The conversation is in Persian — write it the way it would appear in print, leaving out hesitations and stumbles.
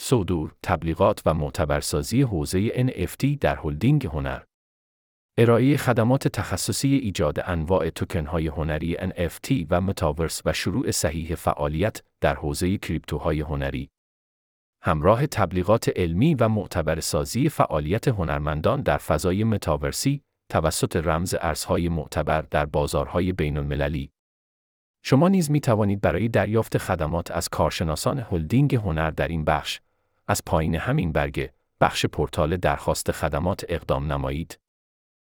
صدور، تبلیغات و معتبرسازی حوزه NFT در هلدینگ هنر. ارائه خدمات تخصصی ایجاد انواع توکن‌های هنری NFT و متاورس و شروع صحیح فعالیت در حوزه کریپتوهای هنری. همراه تبلیغات علمی و معتبرسازی فعالیت هنرمندان در فضای متاورسی توسط رمز ارزهای معتبر در بازارهای بین‌المللی. شما نیز می توانید برای دریافت خدمات از کارشناسان هلدینگ هنر در این بخش، از پایین همین برگه، بخش پورتال درخواست خدمات اقدام نمایید.